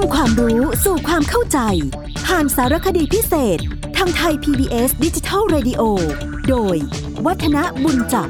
ำความรู้สู่ความเข้าใจผ่านสารคดีพิเศษทางไทย PBS Digital Radio โดยวัฒนบุญจับ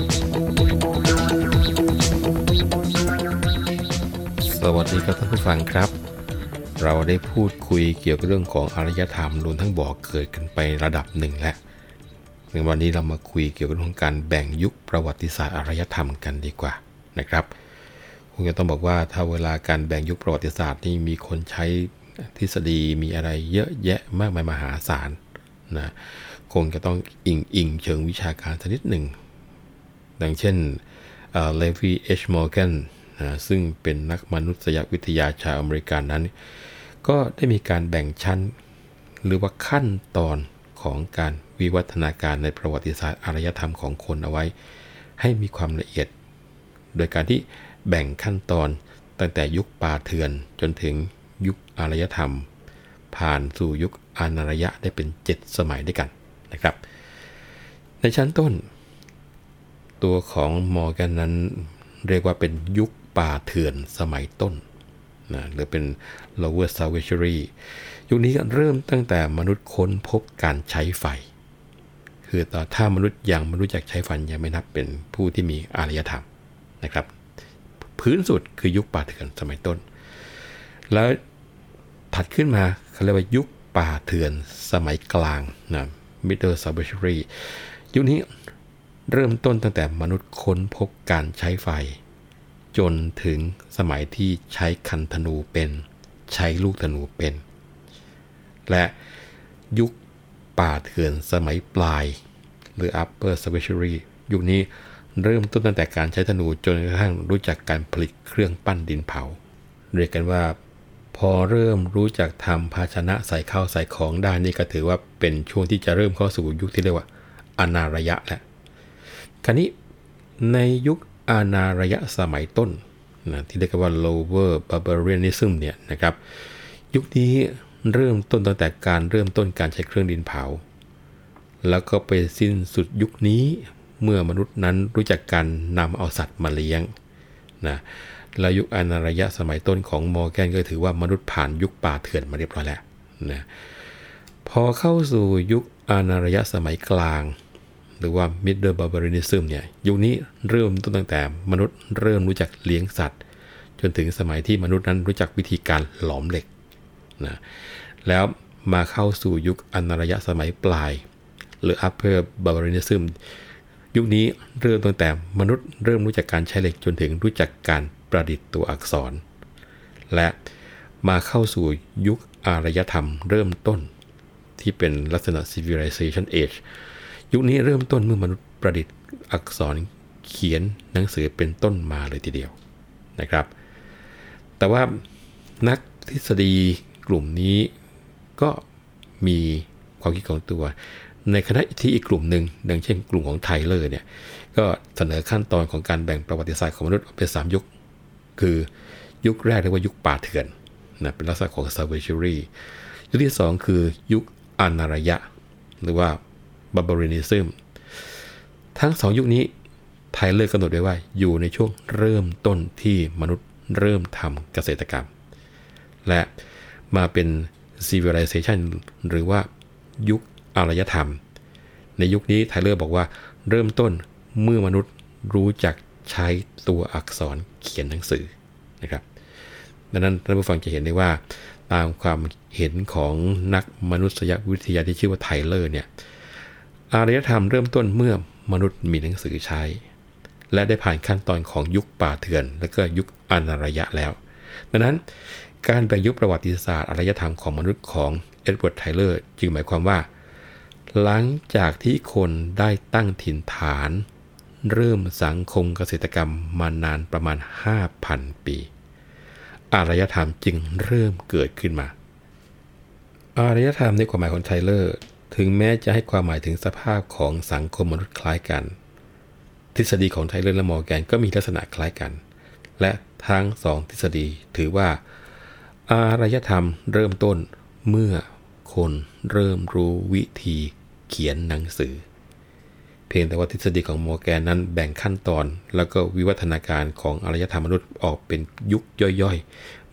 สวัสดีครับท่านผู้ฟังครับเราได้พูดคุยเกี่ยวกับเรื่องของอารยธรรมรวมทั้งบ่อเกิดกันไประดับหนึ่งแล้วในวันนี้เรามาคุยเกี่ยวกับเรื่องการแบ่งยุคประวัติศาสตร์อารยธรรมกันดีกว่านะครับคงจะต้องบอกว่าถ้าเวลาการแบ่งยุคประวัติศาสตร์นี่มีคนใช้ทฤษฎีมีอะไรเยอะแยะมากมายมหาศาลนะคงจะต้องอิงเชิงวิชาการสักนิดหนึ่งดังเช่นเลวีเอชมอร์แกนซึ่งเป็นนักมนุษยวิทยาชาวอเมริกันนั้นก็ได้มีการแบ่งชั้นหรือว่าขั้นตอนของการวิวัฒนาการในประวัติศาสตร์อารยธรรมของคนเอาไว้ให้มีความละเอียดโดยการที่แบ่งขั้นตอนตั้งแต่ยุคป่าเถื่อนจนถึงยุคอารยธรรมผ่านสู่ยุคอานารยะได้เป็น7สมัยด้วยกันนะครับในชั้นต้นตัวของมอร์แกนนั้นเรียกว่าเป็นยุคป่าเถื่อนสมัยต้นนะหรือเป็น lower savagery ยุคนี้เริ่มตั้งแต่มนุษย์ค้นพบการใช้ไฟคือถ้ามนุษย์ยังไม่รู้จักใช้ไฟยังไม่นับเป็นผู้ที่มีอารยธรรมนะครับพื้นสุดคือยุคป่าเถื่อนสมัยต้นแล้วถัดขึ้นมาเขาเรียกว่ายุคป่าเถื่อนสมัยกลางนะ middle savagery ยุคนี้เริ่มต้นตั้งแต่มนุษย์ค้นพบการใช้ไฟจนถึงสมัยที่ใช้คันธนูเป็นใช้ลูกธนูเป็นและยุคป่าเถื่อนสมัยปลายหรือ upper savagery ยุคนี้เริ่มต้นตั้งแต่การใช้ธนูจนกระทั่งรู้จักการผลิตเครื่องปั้นดินเผาเรียกกันว่าพอเริ่มรู้จักทำภาชนะใส่ข้าวใส่ของได้นี่ก็ถือว่าเป็นช่วงที่จะเริ่มเข้าสู่ยุคที่เรียกว่าอานารยะแล้วคราวนี้ในยุคอานารยะสมัยต้นนะที่เรียกว่า lower barbarianism เนี่ยนะครับยุคนี้เริ่มต้นตั้งแต่การเริ่มต้นการใช้เครื่องดินเผาแล้วก็ไปสิ้นสุดยุคนี้เมื่อมนุษย์นั้นรู้จักการนำเอาสัตว์มาเลี้ยงนะแล้วยุคอานารยะสมัยต้นของมอร์แกนก็ถือว่ามนุษย์ผ่านยุคป่าเถื่อนมาเรียบร้อยแล้วนะพอเข้าสู่ยุคอานารยะสมัยกลางหรือว่า middle barbarianism เนี่ยยุคนี้เริ่มต้นตั้งแต่มนุษย์เริ่มรู้จักเลี้ยงสัตว์จนถึงสมัยที่มนุษย์นั้นรู้จักวิธีการหลอมเหล็กนะแล้วมาเข้าสู่ยุคอานารยะสมัยปลายหรือ upper barbarianism ยุคนี้เริ่มตั้งแต่มนุษย์เริ่มรู้จักการใช้เหล็กจนถึงรู้จักการประดิษฐ์ตัวอักษรและมาเข้าสู่ยุคอารยธรรมเริ่มต้นที่เป็นลักษณะ civilization age ยุคนี้เริ่มต้นเมื่อมนุษย์ประดิษฐ์อักษรเขียนหนังสือเป็นต้นมาเลยทีเดียวนะครับแต่ว่านักทฤษฎีกลุ่มนี้ก็มีความคิดของตัวในขณะที่อีกกลุ่มหนึ่งดังเช่นกลุ่มของไทเลอร์เนี่ยก็เสนอขั้นตอนของการแบ่งประวัติศาสตร์ของมนุษย์ออกเป็น3ยุคคือยุคแรกเรียกว่ายุคป่าเถื่อนนะเป็นลักษณะของ savagery ยุคที่2คือยุคอานารยะหรือว่า barbarianism ทั้ง2ยุคนี้ไทเลอร์กำหนดไว้ว่าอยู่ในช่วงเริ่มต้นที่มนุษย์เริ่มทำเกษตรกรรมและมาเป็น civilization หรือว่ายุคอารยธรรมในยุคนี้ไทเลอร์บอกว่าเริ่มต้นเมื่อมนุษย์รู้จักใช้ตัวอักษรเขียนหนังสือนะครับดังนั้นท่านผู้ฟังจะเห็นได้ว่าตามความเห็นของนักมนุษยวิทยาที่ชื่อว่าไทเลอร์เนี่ยอารยธรรมเริ่มต้นเมื่อมนุษย์มีหนังสือใช้และได้ผ่านขั้นตอนของยุคป่าเถื่อนและก็ยุคอานารยะแล้วดังนั้นการแบ่งยุคประวัติศาสตร์อารยธรรมของมนุษย์ของเอ็ดเวิร์ดไทเลอร์จึงหมายความว่าหลังจากที่คนได้ตั้งถิ่นฐานเริ่มสังคมเกษตรกรรมมานานประมาณ 5,000 ปีอารยธรรมจึงเริ่มเกิดขึ้นมาอารยธรรมในความหมายของไทเลอร์ถึงแม้จะให้ความหมายถึงสภาพของสังคมมนุษย์คล้ายกันทฤษฎีของไทเลอร์และมอร์แกนก็มีลักษณะคล้ายกันและทั้ง2ทฤษฎีถือว่าอารยธรรมเริ่มต้นเมื่อคนเริ่มรู้วิธีเขียนหนังสือเพียงแต่ว่าทฤษฎีของมอร์แกนนั้นแบ่งขั้นตอนแล้วก็วิวัฒนาการของอารยธรรมมนุษย์ออกเป็นยุคย่อยๆ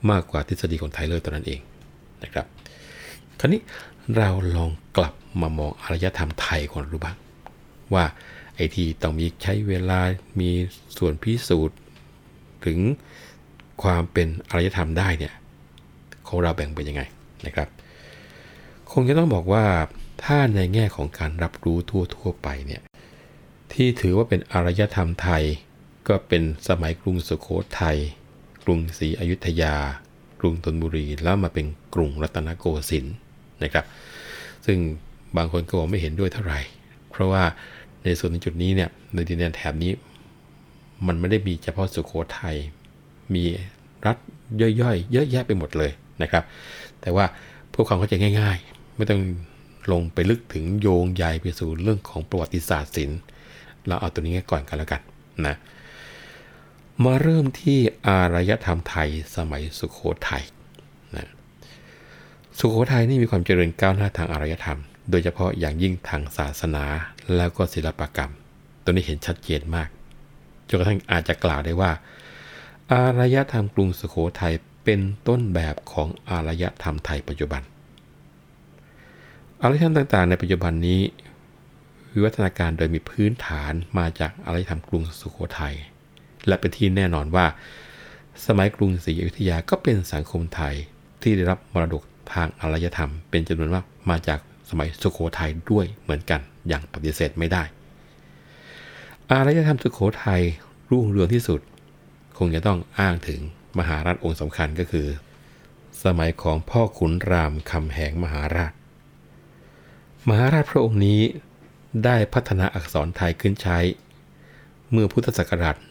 มากกว่าทฤษฎีของไทเลอร์ตัวนั้นเองนะครับคราวนี้เราลองกลับมามองอารยธรรมไทยของเราดูบ้างว่าไอ้ที่ต้องมีใช้เวลามีส่วนพิสูจน์ถึงความเป็นอารยธรรมได้เนี่ยของเราแบ่งเป็นยังไงนะครับคงจะต้องบอกว่าถ้าในแง่ของการรับรู้ทั่วไปเนี่ยที่ถือว่าเป็นอารยธรรมไทยก็เป็นสมัยกรุงสุโขทัยกรุงศรีอยุธยากรุงธนบุรีแล้วมาเป็นกรุงรัตนโกสินทร์นะครับซึ่งบางคนก็บอกไม่เห็นด้วยเท่าไหร่เพราะว่าในส่วนในจุดนี้เนี่ยในดินแดนแถบนี้มันไม่ได้มีเฉพาะสุโขทัยมีรัฐย่อยๆเยอะแยะไปหมดเลยนะครับแต่ว่าเพื่อความเข้าใจง่ายๆไม่ต้องลงไปลึกถึงโยงใยไปสู่เรื่องของประวัติศาสตร์ศิลป์เราเอาตัวนี้ก่อนกันแล้วกันนะมาเริ่มที่อารยธรรมไทยสมัยสุโขทัยนะสุโขทัยนี่มีความเจริญก้าวหน้าทางอารยธรรมโดยเฉพาะอย่างยิ่งทางศาสนาแล้วก็ศิลปกรรมตัวนี้เห็นชัดเจนมากจนกระทั่งอาจจะกล่าวได้ว่าอารยธรรมกรุงสุโขทัยเป็นต้นแบบของอารยธรรมไทยปัจจุบันอารยธรรมต่างๆในปัจจุบันนี้วิวัฒนาการโดยมีพื้นฐานมาจากอารยธรรมกรุงสุโขทัยและเป็นที่แน่นอนว่าสมัยกรุงศรีอยุธยาก็เป็นสังคมไทยที่ได้รับมรดกทางอารยธรรมเป็นจำนวนมากมาจากสมัยสุโขทัยด้วยเหมือนกันอย่างปฏิเสธไม่ได้อารยธรรมสุโขทัยรุ่งเรืองที่สุดคงจะต้องอ้างถึงมหาราชองค์สำคัญก็คือสมัยของพ่อขุนรามคำแหงมหาราชพระองค์นี้ได้พัฒนาอักษรไทยขึ้นใช้เมื่อพุทธศักราช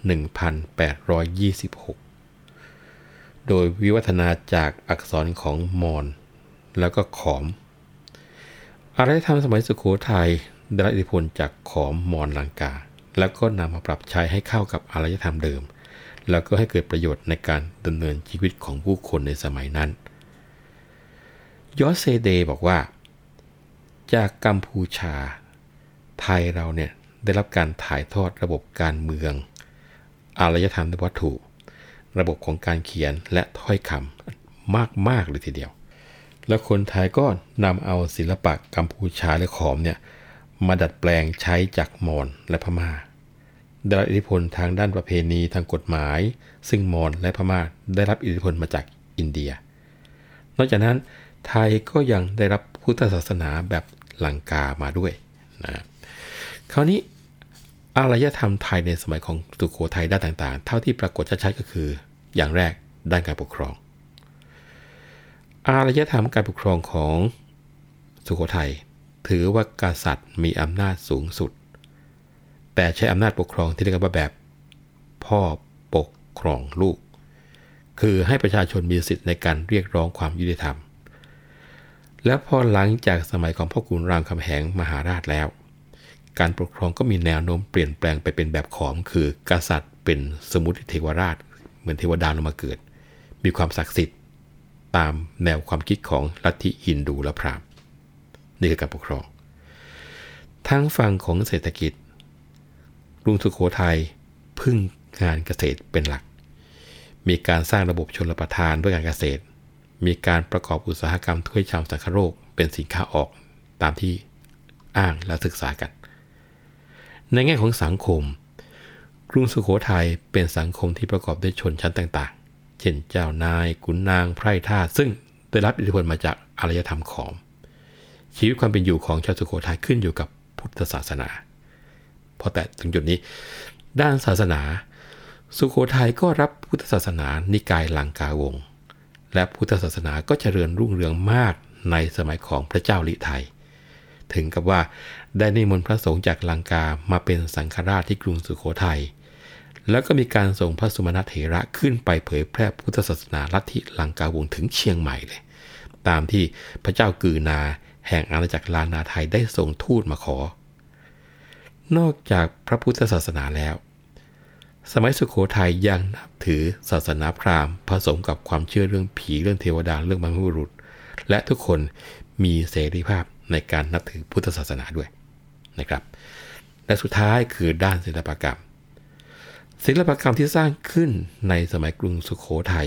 1826 โดยวิวัฒนาจากอักษรของมอญแล้วก็ขอมอารยธรรมสมัยสุโขทัยได้รับอิทธิพลจากขอมมอญลังกาแล้วก็นำมาปรับใช้ให้เข้ากับอารยธรรมเดิมแล้วก็ให้เกิดประโยชน์ในการดำเนินชีวิตของผู้คนในสมัยนั้นยอสเซเดบอกว่าจากกัมพูชาไทยเราเนี่ยได้รับการถ่ายทอดระบบการเมืองอารยธรรมวัตถุระบบของการเขียนและถ้อยคำมากเลยทีเดียวแล้วคนไทยก็นำเอาศิลปะกัมพูชาและขอมเนี่ยมาดัดแปลงใช้จากมอญและพม่าได้รับอิทธิพลทางด้านประเพณีทางกฎหมายซึ่งมอญและพม่าได้รับอิทธิพลมาจากอินเดียนอกจากนั้นไทยก็ยังได้รับพุทธศาสนาแบบลังกามาด้วยนะคราวนี้อารยธรรมไทยในสมัยของสุโขทัยด้านต่างๆเท่าที่ปรากฏชัดๆก็คืออย่างแรกด้านการปกครองอารยธรรมการปกครองของสุโขทัยถือว่ากษัตริย์มีอำนาจสูงสุดแต่ใช้อำนาจปกครองที่เรียกว่าแบบพ่อปกครองลูกคือให้ประชาชนมีสิทธิ์ในการเรียกร้องความยุติธรรมและพอหลังจากสมัยของพ่อขุนรามคำแหงมหาราชแล้วการปกครองก็มีแนวโน้มเปลี่ยนแปลงไปเป็นแบบขอมคือกษัตริย์เป็นสมมุติเทวราชเหมือนเทวดาลงมาเกิดมีความศักดิ์สิทธิ์ตามแนวความคิดของลัทธิฮินดูและพราหมณ์นี่คือการปกครองทั้งฝั่งของเศรษฐกิจกรุงสุโขทัยพึ่งงานเกษตรเป็นหลักมีการสร้างระบบชลประทานเพื่อการเกษตรมีการประกอบอุตสาหกรรมถ้วยชามสังคโลกเป็นสินค้าออกตามที่อ้างและศึกษากันในแง่ของสังคมกรุงสุโขทัยเป็นสังคมที่ประกอบด้วยชนชั้นต่างๆเช่นเจ้านายขุนนางไพร่ทาสซึ่งได้รับอิทธิพลมาจากอารยธรรมขอมชีวิตความเป็นอยู่ของชาวสุโขทัยขึ้นอยู่กับพุทธศาสนาพอแต่ถึงจุดนี้ด้านศาสนาสุโขทัยก็รับพุทธศาสนานิกายลังกาวงศ์และพุทธศาสนาก็เจริญรุ่งเรืองมากในสมัยของพระเจ้าลิไทยถึงกับว่าได้นิมนต์พระสงฆ์จากลังกามาเป็นสังฆราชที่กรุงสุโขทัยแล้วก็มีการส่งพระสุมาณเถระขึ้นไปเผยแพร่พุทธศาสนาลัทธิลังกาวงศ์ถึงเชียงใหม่เลยตามที่พระเจ้ากือนาแห่งอาณาจักรล้านนาไทยได้ส่งทูตมาขอนอกจากพระพุทธศาสนาแล้วสมัยสุโขทัยยังนับถือศาสนาพราหมณ์ผสมกับความเชื่อเรื่องผีเรื่องเทวดาเรื่องบรรพบุรุษและทุกคนมีเสรีภาพในการนับถือพุทธศาสนาด้วยนะครับและสุดท้ายคือด้านศิลปกรรมที่สร้างขึ้นในสมัยกรุงสุโขทัย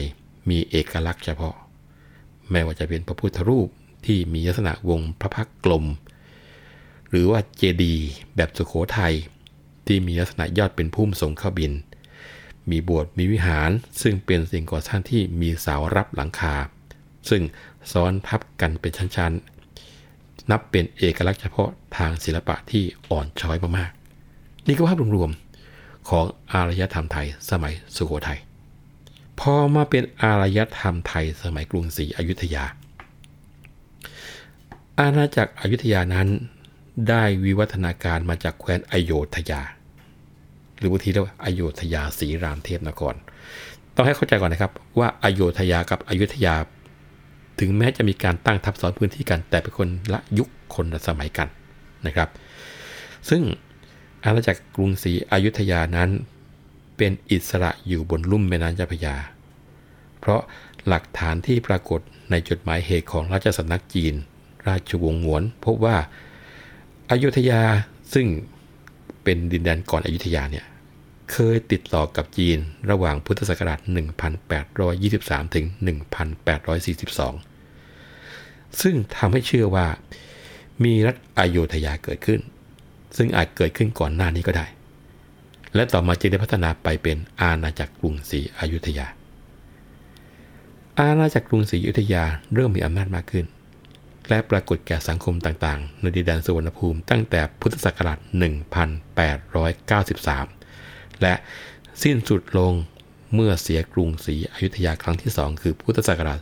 มีเอกลักษณ์เฉพาะไม่ว่าจะเป็นพระพุทธรูปที่มีลักษณะวงพระพักตร์กลมหรือว่าเจดีย์แบบสุโขทัยที่มีลักษณะยอดเป็นพุ่มทรงเข้าบินมีโบสถ์มีวิหารซึ่งเป็นสิ่งก่อสร้างที่มีเสารับหลังคาซึ่งซ้อนทับกันเป็นชั้นๆนับเป็นเอกลักษณ์เฉพาะทางศิลปะที่อ่อนช้อยมากๆนี่ก็ภาพรวมๆของอารยธรรมไทยสมัยสุโขทัยพอมาเป็นอารยธรรมไทยสมัยกรุงศรีอยุธยาอาณาจักรอยุธยานั้นได้วิวัฒนาการมาจากแคว้นอโยธยาหรือบางทีเรียกว่าอโยธยาศรีรามเทพนครต้องให้เข้าใจก่อนนะครับว่าอโยธยากับอยุธยาถึงแม้จะมีการตั้งทับซ้อนพื้นที่กันแต่เป็นคนละยุคคนละสมัยกันนะครับซึ่งอาณาจักรกรุงศรีอยุธยานั้นเป็นอิสระอยู่บนลุ่มแม่น้ำเจ้าพระยาเพราะหลักฐานที่ปรากฏในจดหมายเหตุของราชสำนักจีนราชวงศ์หงวนพบว่าอยุธยาซึ่งเป็นดินแดนก่อนอยุธยาเนี่ยเคยติดต่อกับจีนระหว่างพุทธศักราช 1823 ถึง 1842 ซึ่งทำให้เชื่อว่ามีรัฐอโยธยาเกิดขึ้นซึ่งอาจเกิดขึ้นก่อนหน้านี้ก็ได้และต่อมาจึงได้พัฒนาไปเป็นอาณาจักรกรุงศรีอยุธยาอาณาจักรกรุงศรีอยุธยาเริ่มมีอำนาจมากขึ้นและปรากฏแก่สังคมต่างๆในดินแดนสุวรรณภูมิตั้งแต่พุทธศักราช 1893 และสิ้นสุดลงเมื่อเสียกรุงศรีอยุธยาครั้งที่ 2 คือพุทธศักราช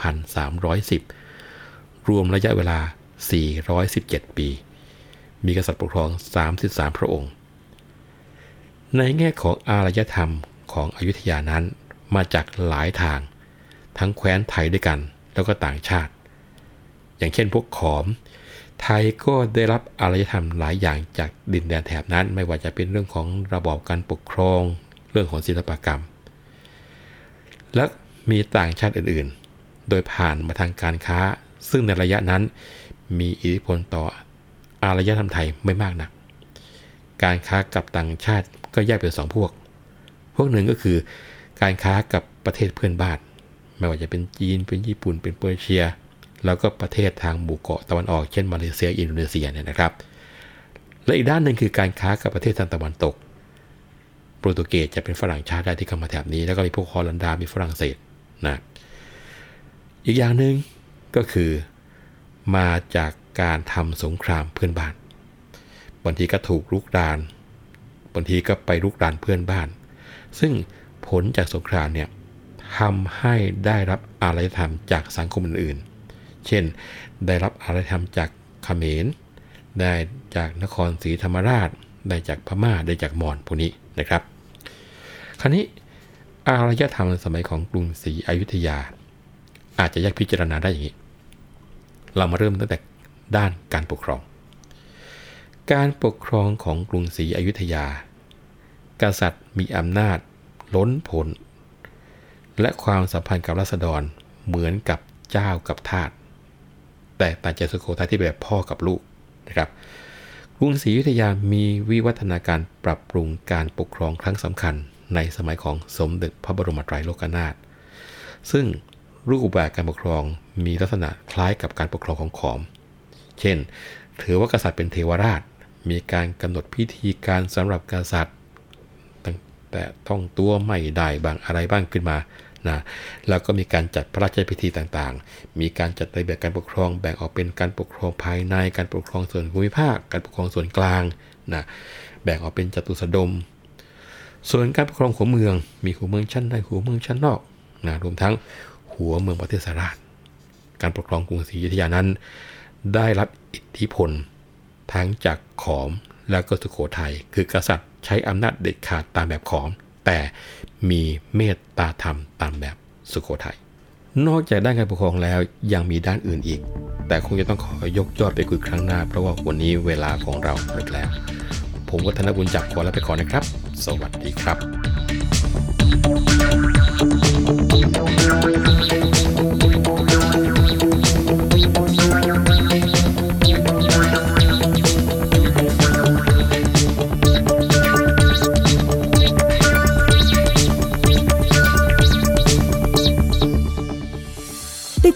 2310 รวมระยะเวลา 417 ปี มีกษัตริย์ปกครอง 33 พระองค์ในแง่ของอารยธรรมของอยุธยานั้นมาจากหลายทางทั้งแคว้นไทยด้วยกันแล้วก็ต่างชาติอย่างเช่นพวกขอมไทยก็ได้รับอารยธรรมหลายอย่างจากดินแดนแถบนั้นไม่ว่าจะเป็นเรื่องของระบอบการปกครองเรื่องของศิลปกรรมและมีต่างชาติอื่นๆโดยผ่านมาทางการค้าซึ่งในระยะนั้นมีอิทธิพลต่ออารยธรรมไทยไม่มากนักการค้ากับต่างชาติก็แยกเป็น2 พวกหนึ่งก็คือการค้ากับประเทศเพื่อนบ้านไม่ว่าจะเป็นจีนเป็นญี่ปุ่นเป็นเปอร์เซียแล้วก็ประเทศทางหมู่เกาะตะวันออกเช่นมาเลเซียอินโดนีเซียเนี่ยนะครับและอีกด้านหนึ่งคือการค้ากับประเทศทางตะวันตกโปรตุเกสจะเป็นฝรั่งชาติได้ที่เข้ามาแถบนี้แล้วก็มีพวกฮอลันดามีฝรั่งเศสนะอีกอย่างหนึ่งก็คือมาจากการทำสงครามเพื่อนบ้านบางทีก็ถูกรุกรานบางทีก็ไปรุกรานเพื่อนบ้านซึ่งผลจากสงครามเนี่ยทำให้ได้รับอารยธรรมจากสังคมอื่นๆเช่นได้รับอารยธรรมจากเขมรได้จากนครศรีธรรมราชได้จากพม่าได้จากมอญพวกนี้นะครับคราวนี้อารยธรรมสมัยของกรุงศรีอยุธยาอาจจะแยกพิจารณาได้อย่างนี้เรามาเริ่มตั้งแต่ด้านการปกครองการปกครองของกรุงศรีอยุธยากษัตริย์มีอำนาจล้นพ้นและความสัมพันธ์กับราษฎรเหมือนกับเจ้ากับทาสแต่ต่างจากสุโขทัยที่แบบพ่อกับลูกนะครับกรุงศรีอยุธยามีวิวัฒนาการปรับปรุงการปกครองครั้งสำคัญในสมัยของสมเด็จพระบรมไตรโลกนาถซึ่งรูปแบบการปกครองมีลักษณะคล้ายกับการปกครองของขอมเช่นถือว่ากษัตริย์เป็นเทวราชมีการกำหนดพิธีการสำหรับกษัตริย์แต่ท่องตัวไม่ได้บางอะไรบ้างขึ้นมานะแล้วก็มีการจัดพระราชพิธีต่างๆมีการจัดระเบียบการปกครองแบ่งออกเป็นการปกครองภายในการปกครองส่วนภูมิภาคการปกครองส่วนกลางนะแบ่งออกเป็นจตุสดมส่วนการปกครองหัวเมืองมีหัวเมืองชั้นในหัวเมืองชั้นนอกนะรวมทั้งหัวเมืองประเทศราชการปกครองกรุงศรีอยุธยานั้นได้รับอิทธิพลทั้งจากขอมและก็สุโขทัยคือกษัตริย์ใช้อำนาจเด็ดขาดตามแบบขอมแต่มีเมตตาธรรมตามแบบสุโขทัยนอกจากด้านการปกครองแล้วยังมีด้านอื่นอีกแต่คงจะต้องขอยกยอดไปคุยครั้งหน้าเพราะว่าวันนี้เวลาของเราหมดแล้วผมวัฒนบุญจับขอลาไปก่อนนะครับสวัสดีครับ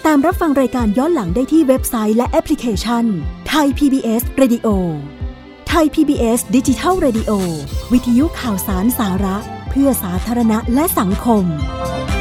ตามรับฟังรายการย้อนหลังได้ที่เว็บไซต์และแอปพลิเคชัน Thai PBS Radio Thai PBS Digital Radio วิทยุข่าวสารสาระเพื่อสาธารณะและสังคม